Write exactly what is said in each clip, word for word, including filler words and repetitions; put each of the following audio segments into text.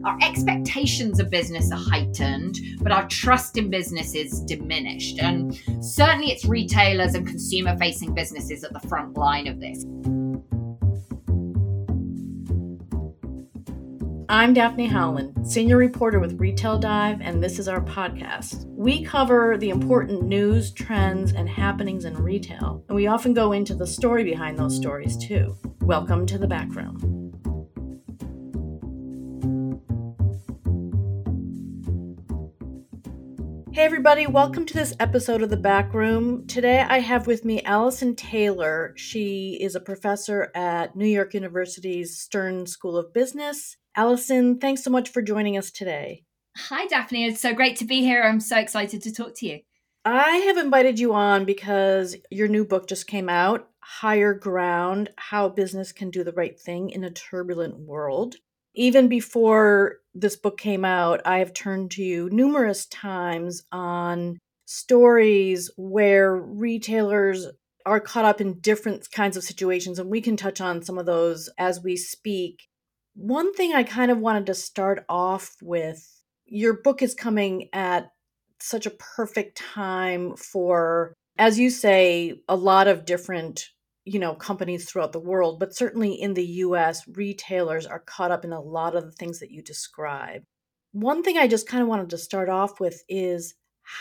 our expectations of business are heightened, but our trust in business is diminished. And certainly it's retailers and consumer-facing businesses at the front line of this. I'm Daphne Howland, senior reporter with Retail Dive, and this is our podcast. We cover the important news, trends, and happenings in retail, and we often go into the story behind those stories too. Welcome to the Back Room. Hey everybody, welcome to this episode of The Back Room. Today I have with me Allison Taylor. She is a professor at New York University's Stern School of Business. Allison, thanks so much for joining us today. Hi, Daphne. It's so great to be here. I'm so excited to talk to you. I have invited you on because your new book just came out, Higher Ground: How Business Can Do the Right Thing in a Turbulent World. Even before this book came out, I have turned to you numerous times on stories where retailers are caught up in different kinds of situations, and we can touch on some of those as we speak. One thing I kind of wanted to start off with, your book is coming at such a perfect time for, as you say, a lot of different, you know, companies throughout the world, but certainly in the U S, retailers are caught up in a lot of the things that you describe. One thing I just kind of wanted to start off with is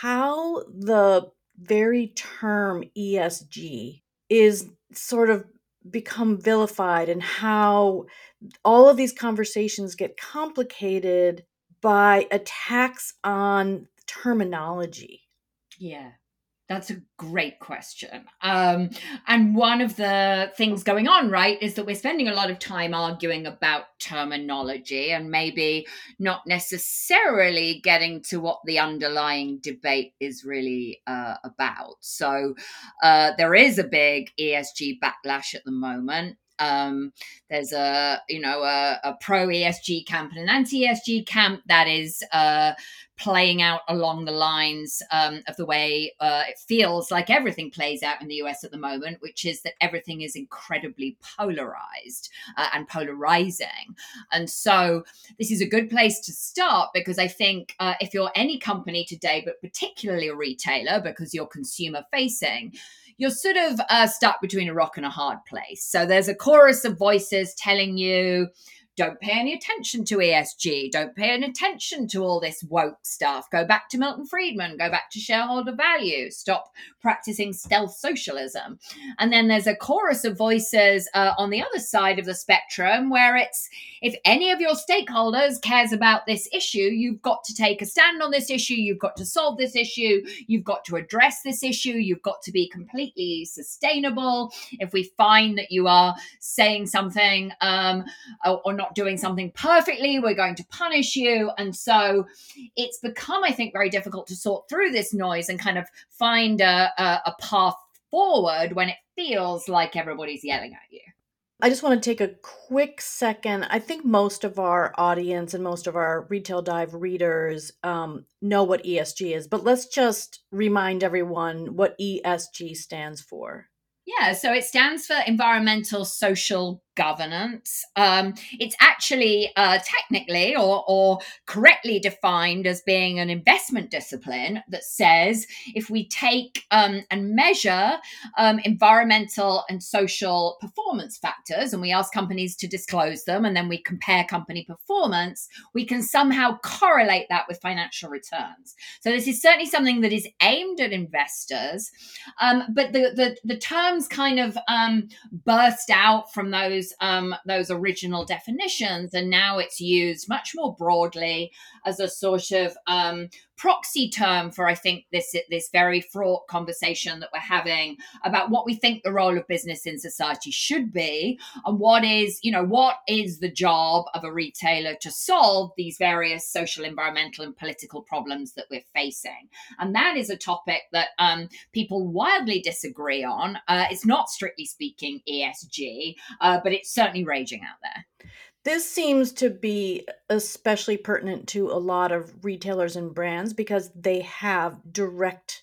how the very term E S G is sort of become vilified, and how all of these conversations get complicated by attacks on terminology. Yeah. That's a great question. Um, and one of the things going on, right, is that we're spending a lot of time arguing about terminology and maybe not necessarily getting to what the underlying debate is really uh, about. So uh, there is a big E S G backlash at the moment. Um, there's a, you know, a, a pro E S G camp and an anti E S G camp that is uh, playing out along the lines um, of the way uh, it feels like everything plays out in the U S at the moment, which is that everything is incredibly polarized uh, and polarizing. And so this is a good place to start, because I think uh, if you're any company today, but particularly a retailer, because you're consumer facing, you're sort of uh, stuck between a rock and a hard place. So there's a chorus of voices telling you, don't pay any attention to E S G. Don't pay any attention to all this woke stuff. Go back to Milton Friedman. Go back to shareholder value. Stop practicing stealth socialism. And then there's a chorus of voices uh, on the other side of the spectrum where it's, if any of your stakeholders cares about this issue, you've got to take a stand on this issue. You've got to solve this issue. You've got to address this issue. You've got to be completely sustainable. If we find that you are saying something um, or, or not doing something perfectly, we're going to punish you. And so it's become, I think, very difficult to sort through this noise and kind of find a, a, a path forward when it feels like everybody's yelling at you. I just want to take a quick second. I think most of our audience and most of our Retail Dive readers um, know what E S G is, but let's just remind everyone what E S G stands for. Yeah, so it stands for environmental social governance. Um, it's actually uh, technically or, or correctly defined as being an investment discipline that says if we take um, and measure um, environmental and social performance factors, and we ask companies to disclose them, and then we compare company performance, we can somehow correlate that with financial returns. So this is certainly something that is aimed at investors, um, but the, the, the terms kind of um, burst out from those Um, those original definitions, and now it's used much more broadly as a sort of um, proxy term for, I think, this this very fraught conversation that we're having about what we think the role of business in society should be, and what is, you know, what is the job of a retailer to solve these various social, environmental, and political problems that we're facing. And that is a topic that um, people wildly disagree on. Uh, it's not, strictly speaking, E S G, uh, but it's certainly raging out there. This seems to be especially pertinent to a lot of retailers and brands because they have direct,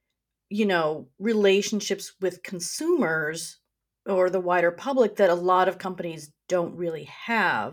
you know, relationships with consumers or the wider public that a lot of companies don't really have.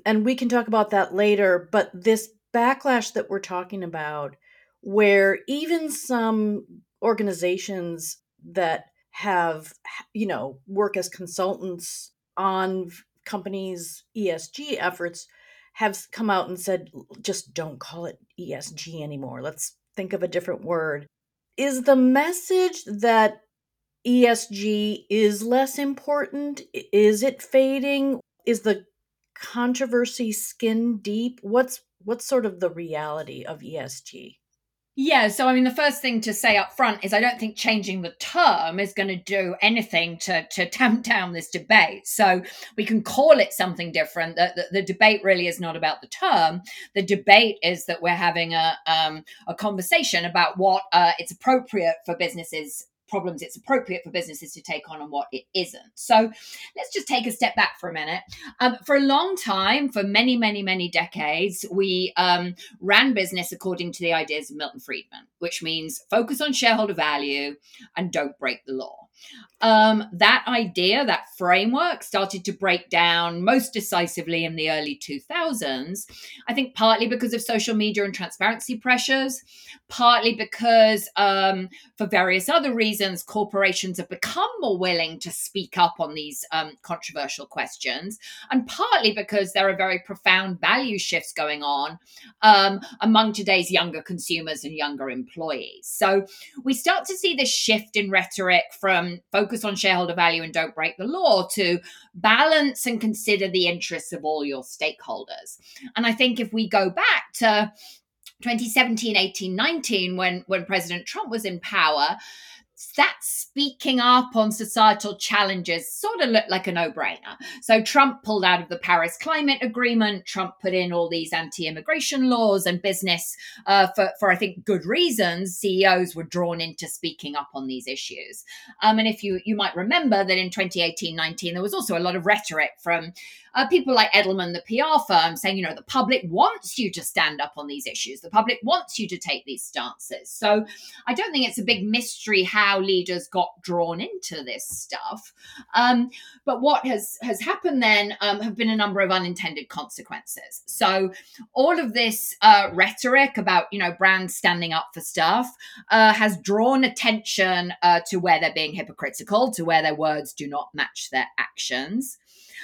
And we can talk about that later, but this backlash that we're talking about, where even some organizations that have, you know, work as consultants on companies' E S G efforts have come out and said, just don't call it E S G anymore. Let's think of a different word. Is the message that E S G is less important? Is it fading? Is the controversy skin deep? What's what's sort of the reality of E S G? Yeah, so I mean, the first thing to say up front is I don't think changing the term is going to do anything to to tamp down this debate. So we can call it something different. The, the, the debate really is not about the term. The debate is that we're having a um, a conversation about what uh, it's appropriate for businesses problems it's appropriate for businesses to take on and what it isn't. So let's just take a step back for a minute. Um, for a long time, for many, many, many decades, we um, ran business according to the ideas of Milton Friedman, which means focus on shareholder value and don't break the law. Um, that idea, that framework started to break down most decisively in the early two thousands, I think partly because of social media and transparency pressures, partly because um, for various other reasons, corporations have become more willing to speak up on these um, controversial questions, and partly because there are very profound value shifts going on um, among today's younger consumers and younger employees. So we start to see this shift in rhetoric from focus on shareholder value and don't break the law to balance and consider the interests of all your stakeholders. And I think if we go back to twenty seventeen, eighteen, nineteen, when, when President Trump was in power, that speaking up on societal challenges sort of looked like a no-brainer. So Trump pulled out of the Paris Climate Agreement. Trump put in all these anti-immigration laws, and business, uh, for, for I think good reasons, C E Os were drawn into speaking up on these issues. Um, and if you you might remember that in twenty eighteen, nineteen, there was also a lot of rhetoric from Uh, people like Edelman, the P R firm, saying, you know, the public wants you to stand up on these issues. The public wants you to take these stances. So I don't think it's a big mystery how leaders got drawn into this stuff. Um, but what has, has happened then um, have been a number of unintended consequences. So all of this uh, rhetoric about, you know, brands standing up for stuff uh, has drawn attention uh, to where they're being hypocritical, to where their words do not match their actions.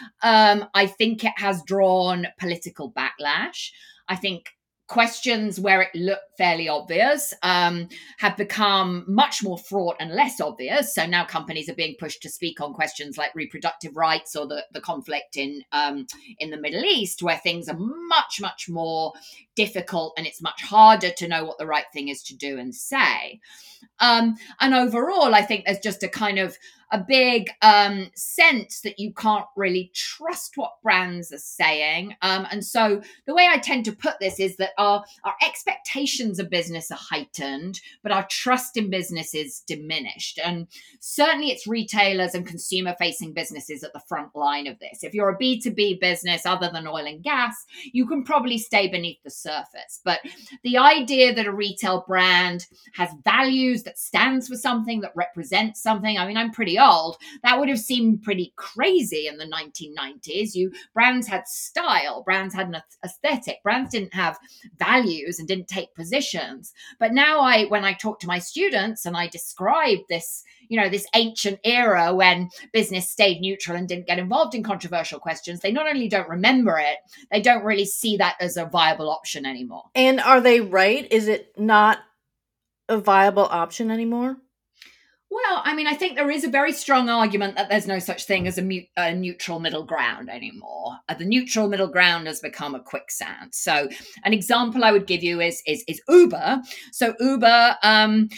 Um, I think it has drawn political backlash. I think questions where it looked fairly obvious um, have become much more fraught and less obvious. So now companies are being pushed to speak on questions like reproductive rights or the, the conflict in um, in the Middle East, where things are much, much more difficult and it's much harder to know what the right thing is to do and say. Um, and overall, I think there's just a kind of a big um, sense that you can't really trust what brands are saying. Um, and so the way I tend to put this is that our, our expectations of business are heightened, but our trust in business is diminished. And certainly it's retailers and consumer facing businesses at the front line of this. If you're a B two B business other than oil and gas, you can probably stay beneath the surface. But the idea that a retail brand has values, that stands for something, that represents something, I mean, I'm pretty old, that would have seemed pretty crazy in the nineteen nineties. You brands had style, brands had an aesthetic, brands didn't have values and didn't take positions. But now I when I talk to my students and I describe this, you know, this ancient era when business stayed neutral and didn't get involved in controversial questions, they not only don't remember it, they don't really see that as a viable option anymore. And are they right? Is it not a viable option anymore? Well, I mean, I think there is a very strong argument that there's no such thing as a, mu- a neutral middle ground anymore. Uh, the neutral middle ground has become a quicksand. So, an example I would give you is is, is Uber. So, Uber um,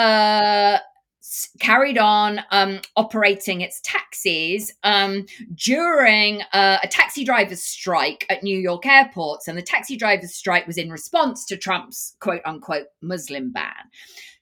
uh, s- carried on um, operating its taxis um, during uh, a taxi drivers' strike at New York airports, and the taxi drivers' strike was in response to Trump's quote unquote Muslim ban.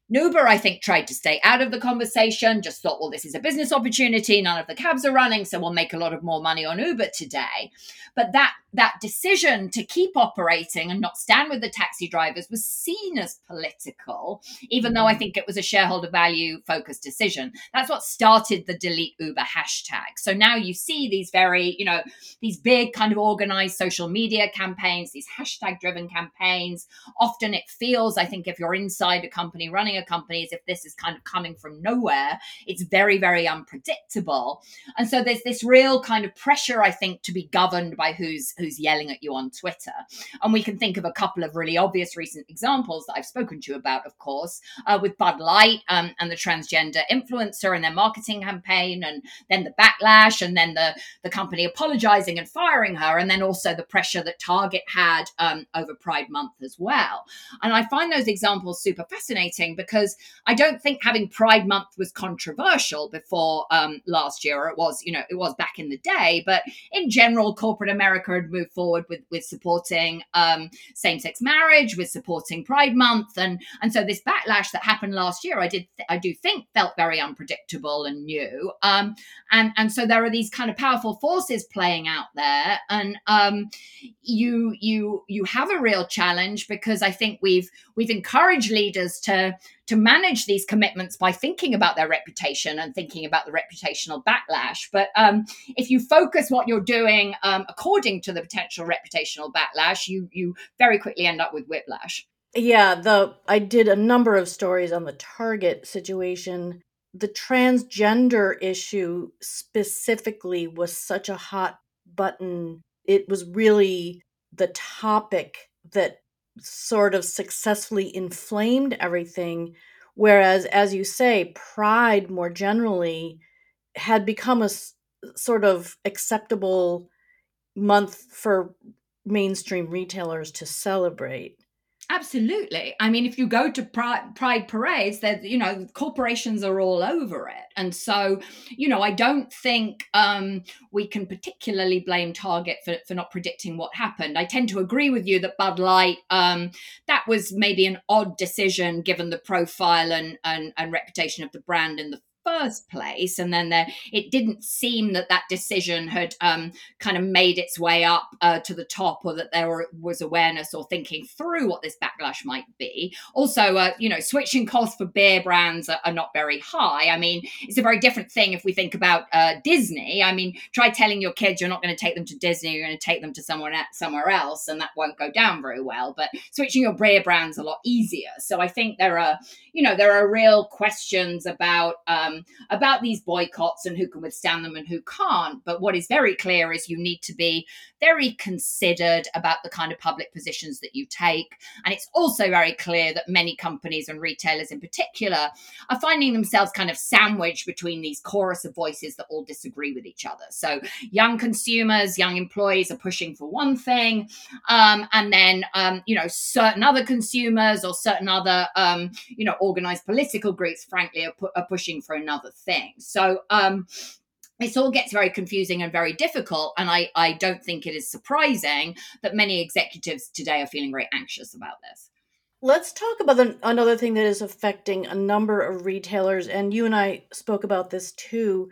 Uber, I think, tried to stay out of the conversation, just thought, well, this is a business opportunity. None of the cabs are running, so we'll make a lot of more money on Uber today. But that that decision to keep operating and not stand with the taxi drivers was seen as political, even though I think it was a shareholder value focused decision. That's what started the delete Uber hashtag. So now you see these very, you know, these big kind of organized social media campaigns, these hashtag driven campaigns. Often it feels, I think, if you're inside a company, running a company, as if this is kind of coming from nowhere. It's very, very unpredictable. And so there's this real kind of pressure, I think, to be governed by who's who's yelling at you on Twitter. And we can think of a couple of really obvious recent examples that I've spoken to you about, of course, uh, with Bud Light um, and the transgender influencer and their marketing campaign, and then the backlash, and then the, the company apologizing and firing her, and then also the pressure that Target had um, over Pride Month as well. And I find those examples super fascinating because I don't think having Pride Month was controversial before um, last year, or it was, you know, it was back in the day, but in general, corporate America had moved forward with, with supporting um, same-sex marriage, with supporting Pride Month. And, and so this backlash that happened last year, I did, th- I do think felt very unpredictable and new. Um, and, and so there are these kind of powerful forces playing out there. And um, you, you, you have a real challenge, because I think we've, we've encouraged leaders to, to manage these commitments by thinking about their reputation and thinking about the reputational backlash. But um, if you focus what you're doing um, according to the potential reputational backlash, you you very quickly end up with whiplash. Yeah, the I did a number of stories on the Target situation. The transgender issue specifically was such a hot button. It was really the topic that sort of successfully inflamed everything. Whereas, as you say, pride more generally had become a s- sort of acceptable month for mainstream retailers to celebrate. Absolutely. I mean, if you go to pride, pride parades, that, you know, corporations are all over it. And so, you know, I don't think um, we can particularly blame Target for, for not predicting what happened. I tend to agree with you that Bud Light, um, that was maybe an odd decision given the profile and, and, and reputation of the brand in the first place. And then there, it didn't seem that that decision had um, kind of made its way up uh, to the top, or that there were, was awareness or thinking through what this backlash might be. Also, uh, you know, switching costs for beer brands are, are not very high. I mean, it's a very different thing if we think about uh, Disney. I mean, try telling your kids you're not going to take them to Disney, you're going to take them to someone somewhere else, and that won't go down very well. But switching your beer brands a lot easier. So I think there are, you know, there are real questions about um, about these boycotts and who can withstand them and who can't. But what is very clear is you need to be very considered about the kind of public positions that you take. And it's also very clear that many companies and retailers in particular are finding themselves kind of sandwiched between these chorus of voices that all disagree with each other. So young consumers, young employees are pushing for one thing, um, and then um, you know, certain other consumers or certain other um, you know, organized political groups, frankly, are, pu- are pushing for another thing. So um, this all gets very confusing and very difficult. And I, I don't think it is surprising that many executives today are feeling very anxious about this. Let's talk about the, another thing that is affecting a number of retailers, and you and I spoke about this too.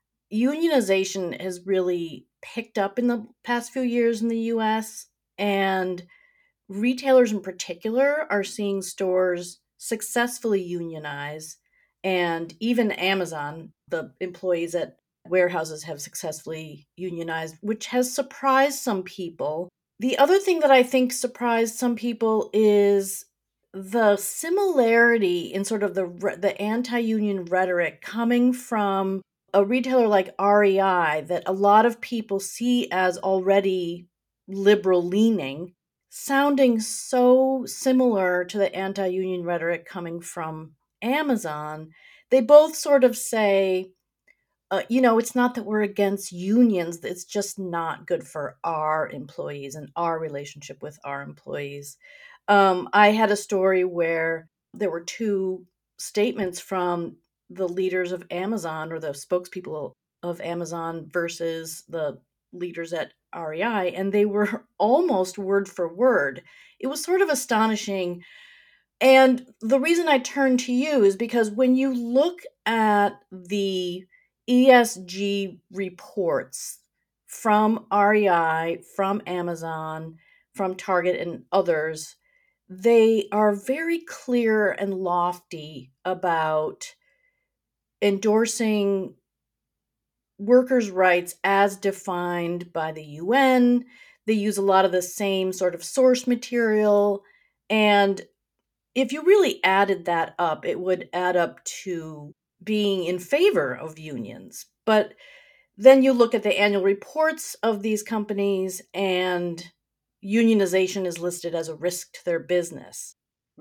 Unionization has really picked up in the past few years in the U S, and retailers in particular are seeing stores successfully unionize, and even Amazon, the employees at warehouses have successfully unionized, which has surprised some people. The other thing that I think surprised some people is the similarity in sort of the re- the anti-union rhetoric coming from a retailer like R E I that a lot of people see as already liberal leaning, sounding so similar to the anti-union rhetoric coming from Amazon. They both sort of say, uh, you know, it's not that we're against unions, it's just not good for our employees and our relationship with our employees. Um, I had a story where there were two statements from the leaders of Amazon, or the spokespeople of Amazon, versus the leaders at R E I, and they were almost word for word. It was sort of astonishing And the reason I turn to you is because when you look at the E S G reports from R E I, from Amazon, from Target, and others, they are very clear and lofty about endorsing workers' rights as defined by the U N. They use a lot of the same sort of source material. And if you really added that up, it would add up to being in favor of unions. But then you look at the annual reports of these companies, and unionization is listed as a risk to their business.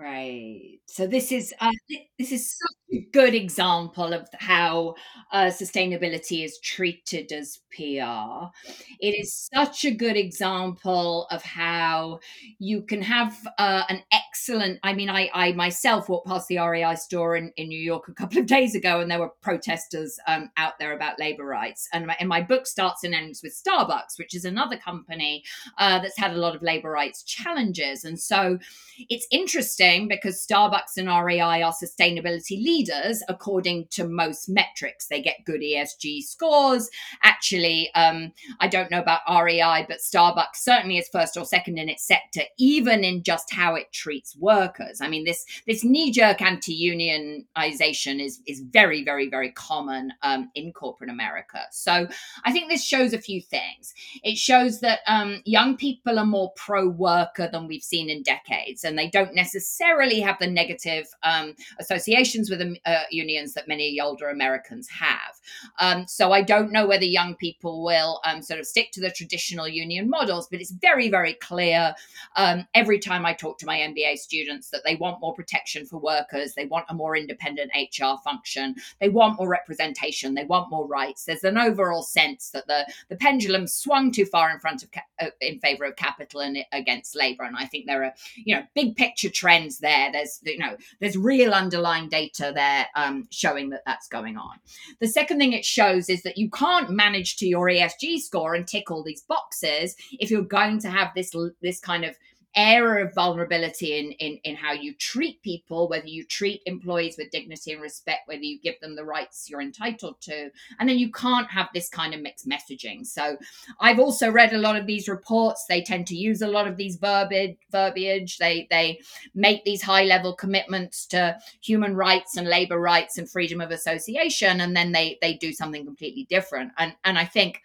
Right. So this is uh, thi- this is such a good example of how uh, sustainability is treated as P R. It is such a good example of how you can have uh, an excellent. I mean, I, I myself walked past the R E I store in, in New York a couple of days ago, and there were protesters um, out there about labor rights. And my, and my book starts and ends with Starbucks, which is another company uh, that's had a lot of labor rights challenges. And so it's interesting because Starbucks and R E I are sustainability leaders according to most metrics. They get good E S G scores. Actually, um, I don't know about R E I, but Starbucks certainly is first or second in its sector, even in just how it treats workers. I mean, this this knee-jerk anti-unionization is is very, very, very common um, in corporate America. So I think this shows a few things. It shows that um, young people are more pro-worker than we've seen in decades, and they don't necessarily have the negative um, associations with uh, unions that many older Americans have. Um, so I don't know whether young people will um, sort of stick to the traditional union models, but it's very, very clear um, every time I talk to my M B A students that they want more protection for workers, they want a more independent H R function, they want more representation, they want more rights. There's an overall sense that the, the pendulum swung too far in front of uh, in favor of capital and against labor, and I think there are you know big picture trends there. There's you know there's real underlying data there um, showing that that's going on. The second thing it shows is that you can't manage to your E S G score and tick all these boxes if you're going to have this this kind of area of vulnerability in, in in how you treat people, whether you treat employees with dignity and respect, whether you give them the rights you're entitled to, and then you can't have this kind of mixed messaging. So I've also read a lot of these reports. They tend to use a lot of these verbiage verbiage they they make these high level commitments to human rights and labor rights and freedom of association, and then they they do something completely different. And and I think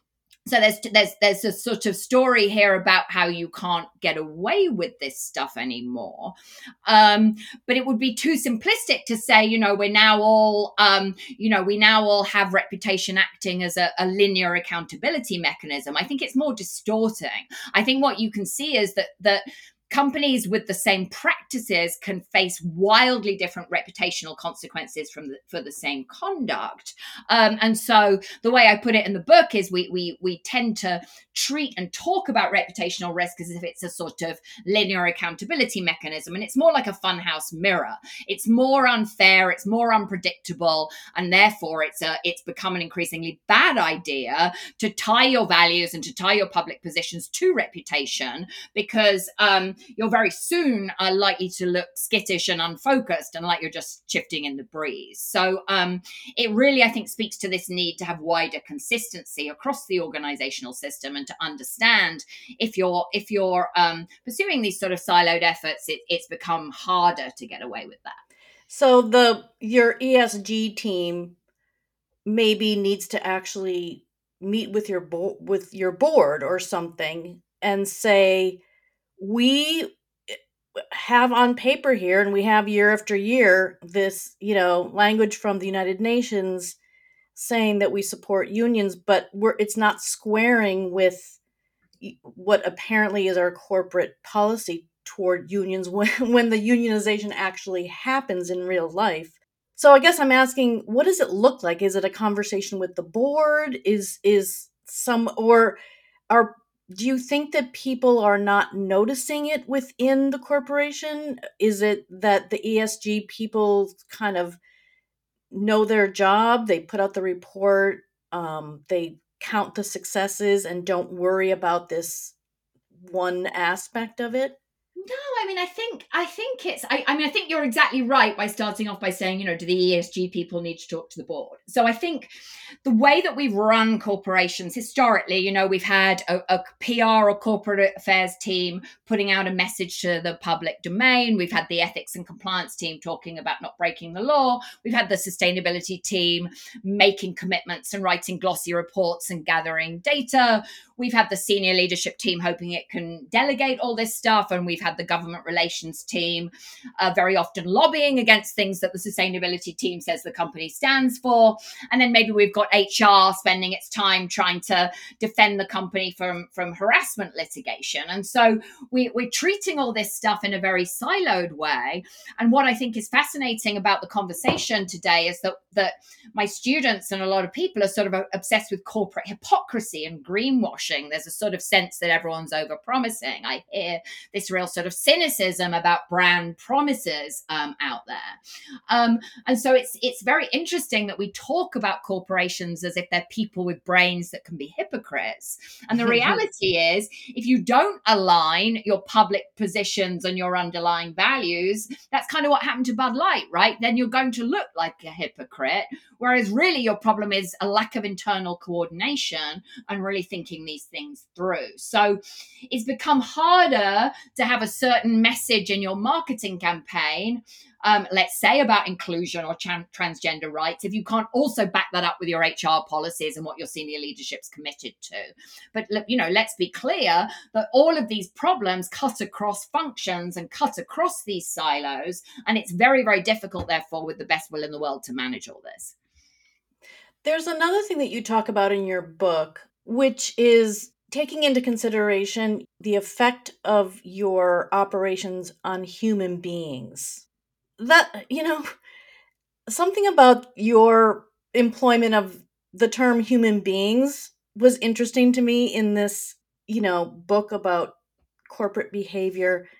so there's there's there's a sort of story here about how you can't get away with this stuff anymore, um, but it would be too simplistic to say you know we're now all um, you know we now all have reputation acting as a, a linear accountability mechanism. I think it's more distorting. I think what you can see is that that companies with the same practices can face wildly different reputational consequences from the, for the same conduct. Um, and so the way I put it in the book is we we we tend to treat and talk about reputational risk as if it's a sort of linear accountability mechanism, and it's more like a funhouse mirror. It's more unfair, it's more unpredictable, and therefore it's a it's become an increasingly bad idea to tie your values and to tie your public positions to reputation, because um, you're very soon uh, likely to look skittish and unfocused and like you're just shifting in the breeze. So um, it really, I think, speaks to this need to have wider consistency across the organizational system and to understand if you're if you're um, pursuing these sort of siloed efforts, it, it's become harder to get away with that. So the your E S G team maybe needs to actually meet with your bo- with your board or something and say, we have on paper here, and we have year after year, this you know language from the United Nations saying that we support unions, but we're it's not squaring with what apparently is our corporate policy toward unions when, when the unionization actually happens in real life. So I guess I'm asking, what does it look like? Is it a conversation with the board? Is is some or are do you think that people are not noticing it within the corporation? Is it that the E S G people kind of know their job, they put out the report, um, they count the successes and don't worry about this one aspect of it? No, I mean, I think I think it's. I, I mean, I think you're exactly right by starting off by saying, you know, do the E S G people need to talk to the board? So I think the way that we've run corporations historically, you know, we've had a, a P R or corporate affairs team putting out a message to the public domain. We've had the ethics and compliance team talking about not breaking the law. We've had the sustainability team making commitments and writing glossy reports and gathering data. We've had the senior leadership team hoping it can delegate all this stuff. And we've had the government relations team uh, very often lobbying against things that the sustainability team says the company stands for. And then maybe we've got H R spending its time trying to defend the company from, from harassment litigation. And so we, we're treating all this stuff in a very siloed way. And what I think is fascinating about the conversation today is that, that my students and a lot of people are sort of obsessed with corporate hypocrisy and greenwashing. There's a sort of sense that everyone's over-promising. I hear this real sort of cynicism about brand promises um, out there. Um, and so it's it's very interesting that we talk about corporations as if they're people with brains that can be hypocrites. And the reality is, if you don't align your public positions and your underlying values, that's kind of what happened to Bud Light, right? Then you're going to look like a hypocrite. Whereas really your problem is a lack of internal coordination and really thinking these things through. So it's become harder to have a certain message in your marketing campaign, um, let's say about inclusion or tran- transgender rights, if you can't also back that up with your H R policies and what your senior leadership's committed to. But, you know, let's be clear that all of these problems cut across functions and cut across these silos. And it's very, very difficult, therefore, with the best will in the world to manage all this. There's another thing that you talk about in your book, which is taking into consideration the effect of your operations on human beings. That, you know, something about your employment of the term human beings was interesting to me in this, you know, book about corporate behavior.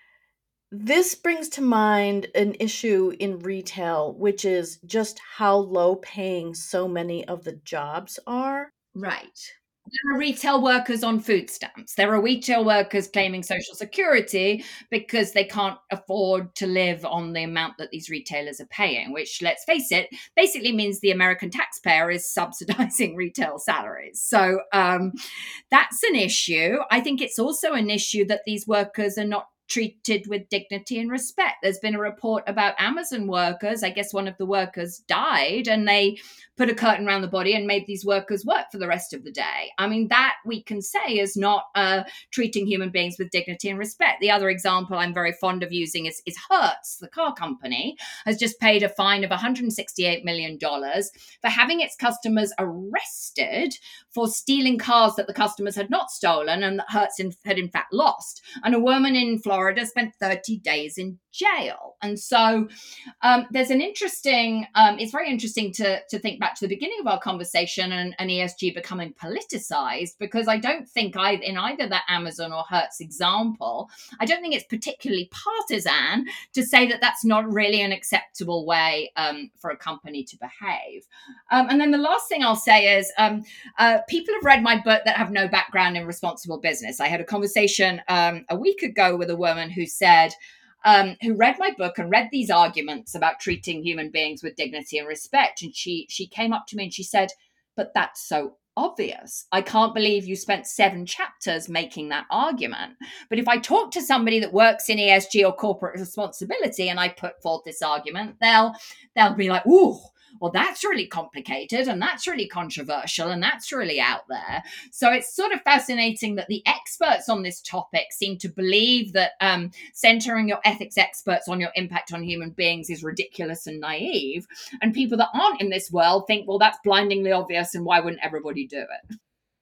This brings to mind an issue in retail, which is just how low paying so many of the jobs are. Right. There are retail workers on food stamps. There are retail workers claiming Social Security because they can't afford to live on the amount that these retailers are paying, which, let's face it, basically means the American taxpayer is subsidizing retail salaries. So um, that's an issue. I think it's also an issue that these workers are not treated with dignity and respect. There's been a report about Amazon workers. I guess one of the workers died and they put a curtain around the body and made these workers work for the rest of the day. I mean, that we can say is not uh, treating human beings with dignity and respect. The other example I'm very fond of using is, is Hertz, the car company, has just paid a fine of one hundred sixty-eight million dollars for having its customers arrested for stealing cars that the customers had not stolen and that Hertz in, had in fact lost. And a woman in Florida spent thirty days in jail. And so um, there's an interesting, um, it's very interesting to, to think back to the beginning of our conversation and, and E S G becoming politicized, because I don't think I, in either the Amazon or Hertz example, I don't think it's particularly partisan to say that that's not really an acceptable way um, for a company to behave. Um, and then the last thing I'll say is um, uh, people have read my book that have no background in responsible business. I had a conversation um, a week ago with a woman who said, Um, who read my book and read these arguments about treating human beings with dignity and respect. And she she came up to me and she said, but that's so obvious. I can't believe you spent seven chapters making that argument. But if I talk to somebody that works in E S G or corporate responsibility and I put forth this argument, they'll they'll be like, ooh, well, that's really complicated and that's really controversial and that's really out there. So it's sort of fascinating that the experts on this topic seem to believe that um, centering your ethics experts on your impact on human beings is ridiculous and naive. And people that aren't in this world think, well, that's blindingly obvious and why wouldn't everybody do it?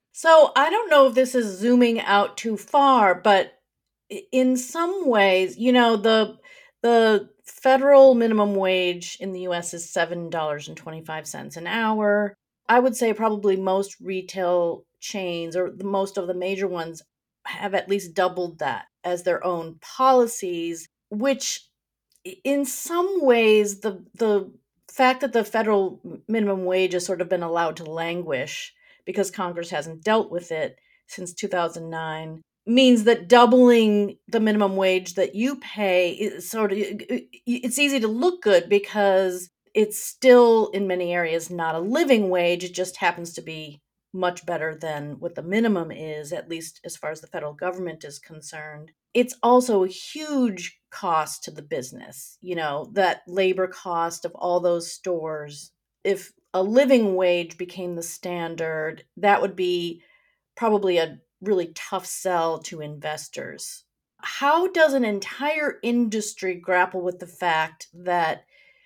So I don't know if this is zooming out too far, but in some ways, you know, the the federal minimum wage in the U S is seven dollars and twenty-five cents an hour. I would say probably most retail chains or the most of the major ones have at least doubled that as their own policies, which in some ways the the fact that the federal minimum wage has sort of been allowed to languish because Congress hasn't dealt with it since two thousand nine means that doubling the minimum wage that you pay is sort of it's easy to look good because it's still in many areas not a living wage. It just happens to be much better than what the minimum is, at least as far as the federal government is concerned. It's also a huge cost to the business, you know, that labor cost of all those stores. If a living wage became the standard, that would be probably a really tough sell to investors. How does an entire industry grapple with the fact that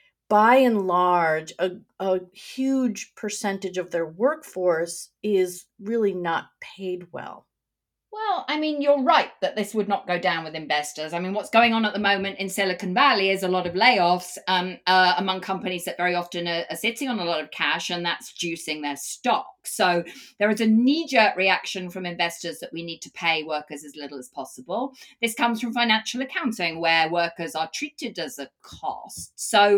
by and large, a, a huge percentage of their workforce is really not paid well? Well, I mean, you're right that this would not go down with investors. I mean, what's going on at the moment in Silicon Valley is a lot of layoffs um, uh, among companies that very often are, are sitting on a lot of cash, and that's juicing their stock. So there is a knee jerk reaction from investors that we need to pay workers as little as possible. This comes from financial accounting, where workers are treated as a cost. So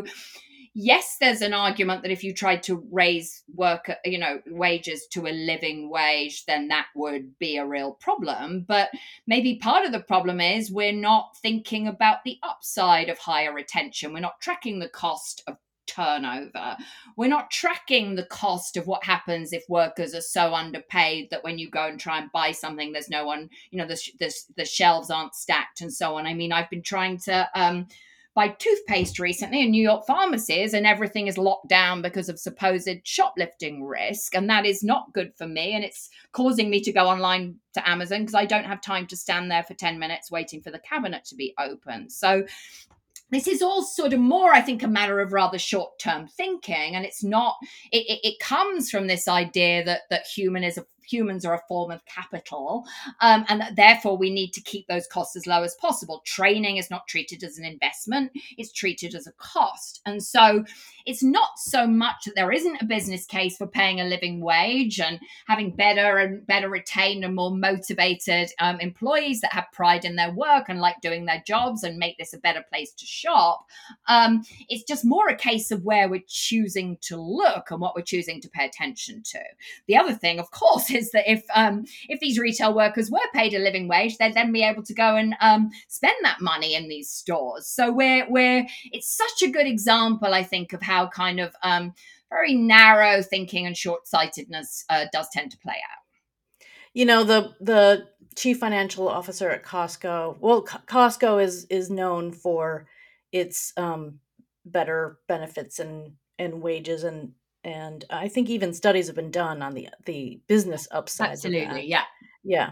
yes, there's an argument that if you tried to raise work, you know, wages to a living wage, then that would be a real problem. But maybe part of the problem is we're not thinking about the upside of higher retention. We're not tracking the cost of turnover. We're not tracking the cost of what happens if workers are so underpaid that when you go and try and buy something, there's no one, you know, the, the, the shelves aren't stacked and so on. I mean, I've been trying to, um, buy toothpaste recently in New York pharmacies, and everything is locked down because of supposed shoplifting risk. And that is not good for me. And it's causing me to go online to Amazon because I don't have time to stand there for ten minutes waiting for the cabinet to be opened. So this is all sort of more, I think, a matter of rather short-term thinking, and it's not. It, it, it comes from this idea that that human is a, humans are a form of capital, um, and that therefore we need to keep those costs as low as possible. Training is not treated as an investment; it's treated as a cost, and so it's not so much that there isn't a business case for paying a living wage and having better and better retained and more motivated um, employees that have pride in their work and like doing their jobs and make this a better place to shop. Um, it's just more a case of where we're choosing to look and what we're choosing to pay attention to. The other thing, of course, is that if um, if these retail workers were paid a living wage, they'd then be able to go and um, spend that money in these stores. So we're we're it's such a good example, I think, of how kind of um, very narrow thinking and short-sightedness uh, does tend to play out. You know, the the chief financial officer at Costco. Well, Co- Costco is is known for its um, better benefits and and wages, and and I think even studies have been done on the the business upsides of that. Absolutely, yeah. Yeah.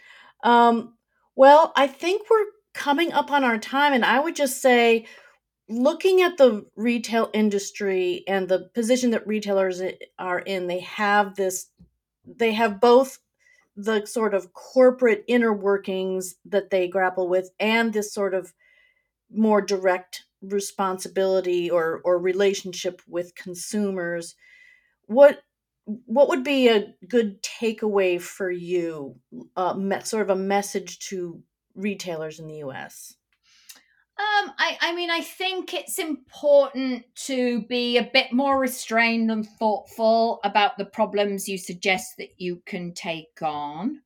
Um, well, I think we're coming up on our time, and I would just say, looking at the retail industry and the position that retailers i- are in, they have this, they have both the sort of corporate inner workings that they grapple with and this sort of more direct responsibility or or relationship with consumers. What what would be a good takeaway for you? Uh, me- sort of a message to retailers in the U S. Um, I, I mean, I think it's important to be a bit more restrained and thoughtful about the problems you suggest that you can take on.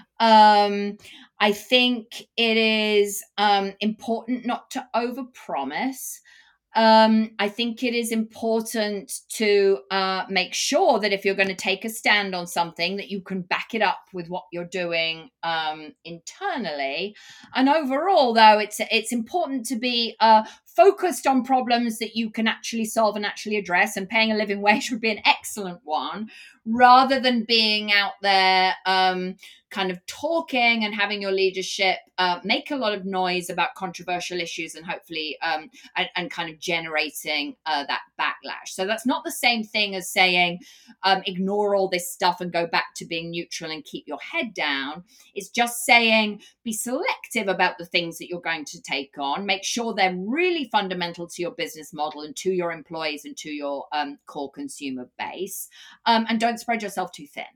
Um, I think it is um, important not to overpromise. Um, I think it is important to uh, make sure that if you're going to take a stand on something, that you can back it up with what you're doing um, internally. And overall, though, it's it's important to be uh, focused on problems that you can actually solve and actually address. And paying a living wage would be an excellent one, rather than being out there um, kind of talking and having your leadership uh, make a lot of noise about controversial issues and hopefully um, and, and kind of generating uh, that backlash. So that's not the same thing as saying um, ignore all this stuff and go back to being neutral and keep your head down. It's just saying be selective about the things that you're going to take on. Make sure they're really fundamental to your business model and to your employees and to your um, core consumer base. Um, and don't spread yourself too thin.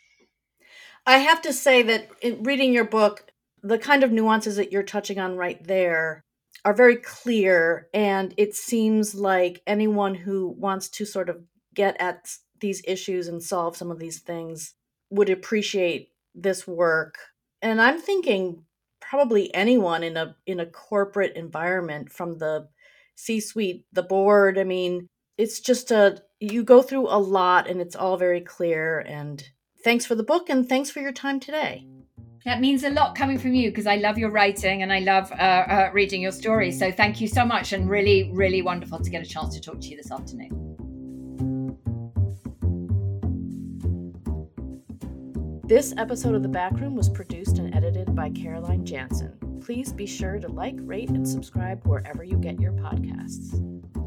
I have to say that in reading your book, the kind of nuances that you're touching on right there are very clear. And it seems like anyone who wants to sort of get at s- these issues and solve some of these things would appreciate this work. And I'm thinking probably anyone in a in a corporate environment, from the C-suite, the board. I mean, it's just a you go through a lot and it's all very clear. And thanks for the book and thanks for your time today. That means a lot coming from you, because I love your writing and I love uh, uh, reading your stories. So thank you so much, and really, really wonderful to get a chance to talk to you this afternoon. This episode of The Backroom was produced and edited by Caroline Jansen. Please be sure to like, rate, and subscribe wherever you get your podcasts.